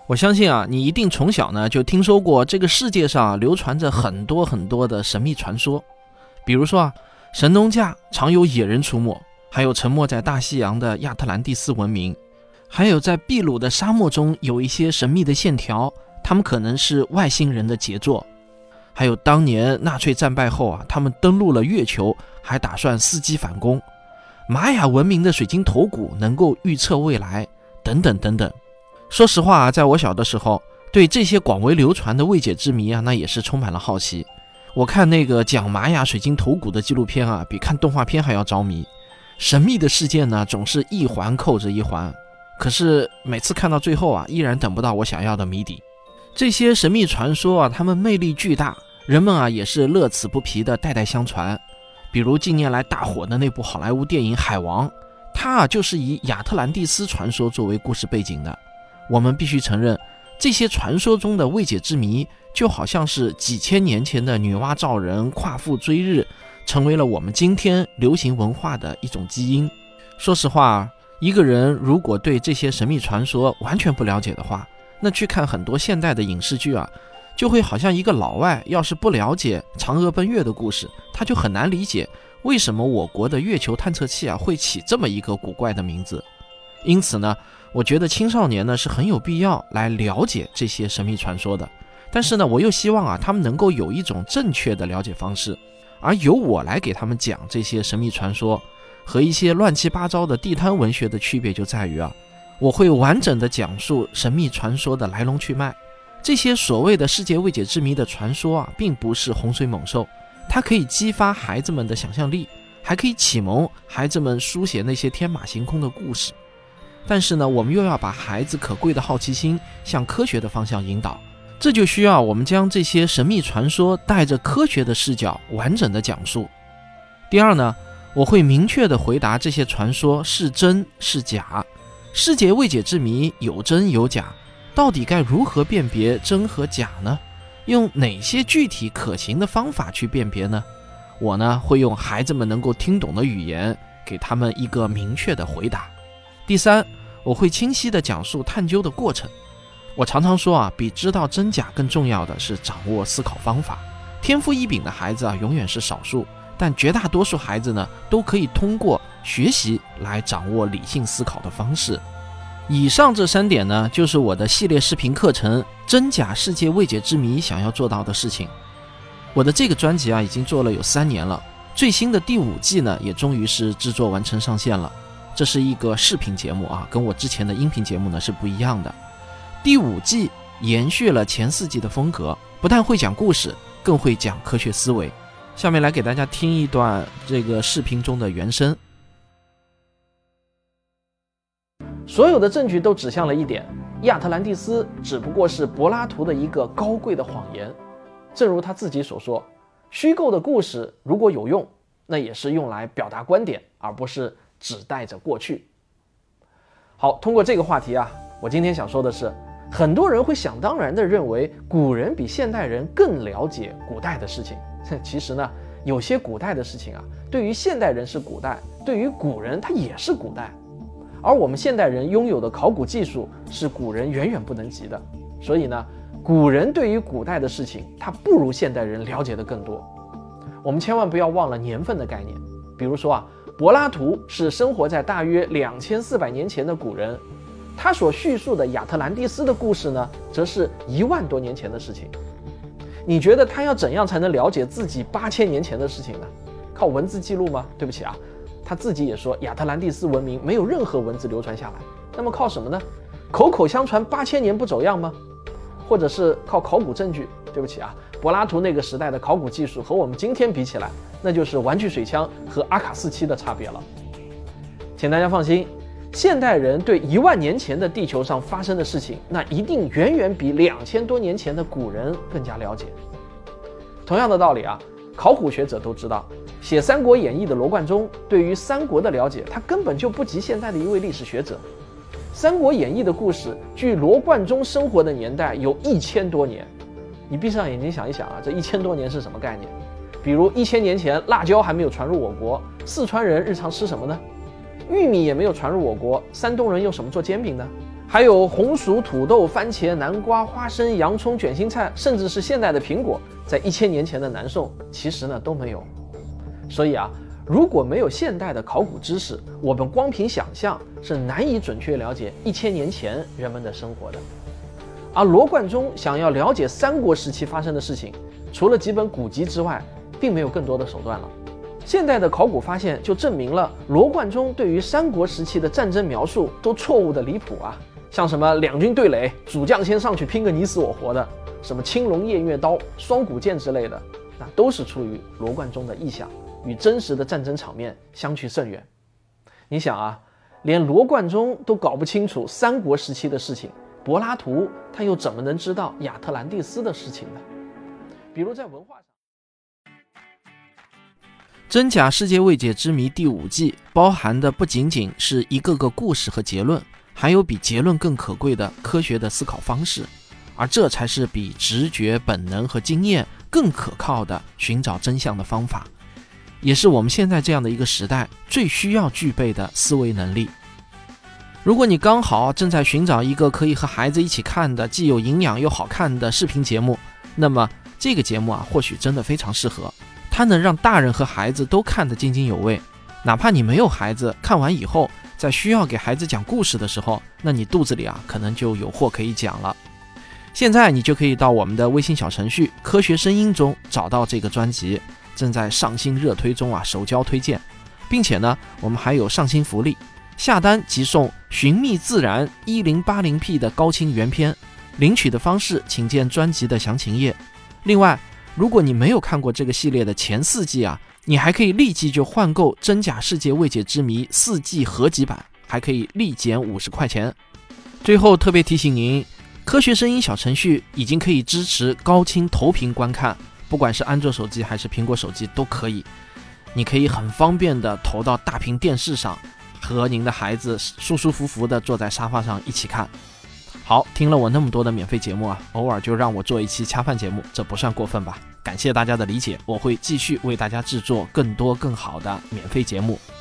我相信啊，你一定从小呢就听说过这个世界上流传着很多很多的神秘传说，比如说啊，神农架常有野人出没，还有沉没在大西洋的亚特兰蒂斯文明，还有在秘鲁的沙漠中有一些神秘的线条，他们可能是外星人的杰作。还有当年纳粹战败后啊，他们登陆了月球，还打算伺机反攻。玛雅文明的水晶头骨能够预测未来，等等等等。说实话啊，在我小的时候，对这些广为流传的未解之谜啊，那也是充满了好奇。我看那个讲玛雅水晶头骨的纪录片啊，比看动画片还要着迷。神秘的事件呢，总是一环扣着一环，可是每次看到最后啊，依然等不到我想要的谜底。这些神秘传说啊，它们魅力巨大，人们啊也是乐此不疲的代代相传。比如近年来大火的那部好莱坞电影《海王》，它啊就是以亚特兰蒂斯传说作为故事背景的。我们必须承认，这些传说中的未解之谜，就好像是几千年前的女娲造人、夸父追日，成为了我们今天流行文化的一种基因。说实话，一个人如果对这些神秘传说完全不了解的话，那去看很多现代的影视剧啊，就会好像一个老外要是不了解嫦娥奔月的故事，他就很难理解为什么我国的月球探测器啊会起这么一个古怪的名字。因此呢，我觉得青少年呢是很有必要来了解这些神秘传说的。但是呢，我又希望啊他们能够有一种正确的了解方式，而由我来给他们讲这些神秘传说。和一些乱七八糟的地摊文学的区别就在于啊，我会完整的讲述神秘传说的来龙去脉。这些所谓的世界未解之谜的传说啊，并不是洪水猛兽，它可以激发孩子们的想象力，还可以启蒙孩子们书写那些天马行空的故事。但是呢，我们又要把孩子可贵的好奇心向科学的方向引导，这就需要我们将这些神秘传说带着科学的视角完整的讲述。第二呢，我会明确地回答这些传说是真是假，世界未解之谜有真有假，到底该如何辨别真和假呢？用哪些具体可行的方法去辨别呢？我呢，会用孩子们能够听懂的语言，给他们一个明确的回答。第三，我会清晰地讲述探究的过程。我常常说啊，比知道真假更重要的是掌握思考方法。天赋异禀的孩子啊，永远是少数，但绝大多数孩子呢，都可以通过学习来掌握理性思考的方式。以上这3点呢，就是我的系列视频课程《真假世界未解之谜》想要做到的事情。我的这个专辑啊，已经做了有3年了，最新的第5季呢，也终于是制作完成上线了。这是一个视频节目啊，跟我之前的音频节目呢是不一样的。第5季延续了前4季的风格，不但会讲故事，更会讲科学思维。下面来给大家听一段这个视频中的原声。 所有的证据都指向了一点，亚特兰蒂斯只不过是柏拉图的一个高贵的谎言。正如他自己所说，虚构的故事如果有用，那也是用来表达观点，而不是只带着过去。好，通过这个话题啊，我今天想说的是，很多人会想当然地认为古人比现代人更了解古代的事情。其实呢，有些古代的事情啊，对于现代人是古代，对于古人它也是古代。而我们现代人拥有的考古技术是古人远远不能及的，所以呢，古人对于古代的事情，他不如现代人了解的更多。我们千万不要忘了年份的概念。比如说啊，柏拉图是生活在大约2400年前的古人，他所叙述的亚特兰蒂斯的故事呢，则是1万多年前的事情。你觉得他要怎样才能了解自己8000年前的事情呢？靠文字记录吗？对不起啊，他自己也说亚特兰蒂斯文明没有任何文字流传下来，那么靠什么呢？口口相传8000年不走样吗？或者是靠考古证据？对不起啊，柏拉图那个时代的考古技术和我们今天比起来，那就是玩具水枪和阿卡四七的差别了。请大家放心，现代人对1万年前的地球上发生的事情，那一定远远比2000多年前的古人更加了解。同样的道理啊，考古学者都知道，写《三国演义》的罗贯中对于三国的了解，他根本就不及现代的一位历史学者。《三国演义》的故事距罗贯中生活的年代有1000多年，你闭上眼睛想一想啊，这1000多年是什么概念？比如1000年前辣椒还没有传入我国，四川人日常吃什么呢？玉米也没有传入我国，山东人用什么做煎饼呢？ 还有红薯、土豆、番茄、南瓜、花生、洋葱、卷心菜，甚至是现代的苹果，在1000年前的南宋其实呢都没有。所以如果没有现代的考古知识，我们光凭想象是难以准确了解1000年前人们的生活的。而罗贯中想要了解三国时期发生的事情，除了几本古籍之外，并没有更多的手段了。现代的考古发现就证明了罗贯中对于三国时期的战争描述都错误的离谱像什么两军对垒，主将先上去拼个你死我活的，什么青龙偃月刀、双股剑之类的，那都是出于罗贯中的臆想，与真实的战争场面相去甚远。你想连罗贯中都搞不清楚三国时期的事情，柏拉图他又怎么能知道亚特兰蒂斯的事情呢？比如在文化上， 真假世界未解之谜第5季包含的不仅仅是一个个故事和结论，还有比结论更可贵的科学的思考方式，而这才是比直觉、本能和经验更可靠的寻找真相的方法，也是我们现在这样的一个时代最需要具备的思维能力。如果你刚好正在寻找一个可以和孩子一起看的既有营养又好看的视频节目，那么这个节目或许真的非常适合，它能让大人和孩子都看得津津有味。哪怕你没有孩子，看完以后在需要给孩子讲故事的时候，那你肚子里可能就有货可以讲了。现在你就可以到我们的微信小程序科学声音中找到这个专辑，正在上新热推中首交推荐，并且呢我们还有上新福利，下单即送寻觅自然 1080p 的高清原片，领取的方式请见专辑的详情页。另外，如果你没有看过这个系列的前4季你还可以立即就换购真假世界未解之谜4季合集版，还可以立减50块钱。最后特别提醒您，科学声音小程序已经可以支持高清投屏观看，不管是安卓手机还是苹果手机都可以。你可以很方便的投到大屏电视上，和您的孩子舒舒服服的坐在沙发上一起看。好，听了我那么多的免费节目偶尔就让我做一期恰饭节目，这不算过分吧？感谢大家的理解，我会继续为大家制作更多更好的免费节目。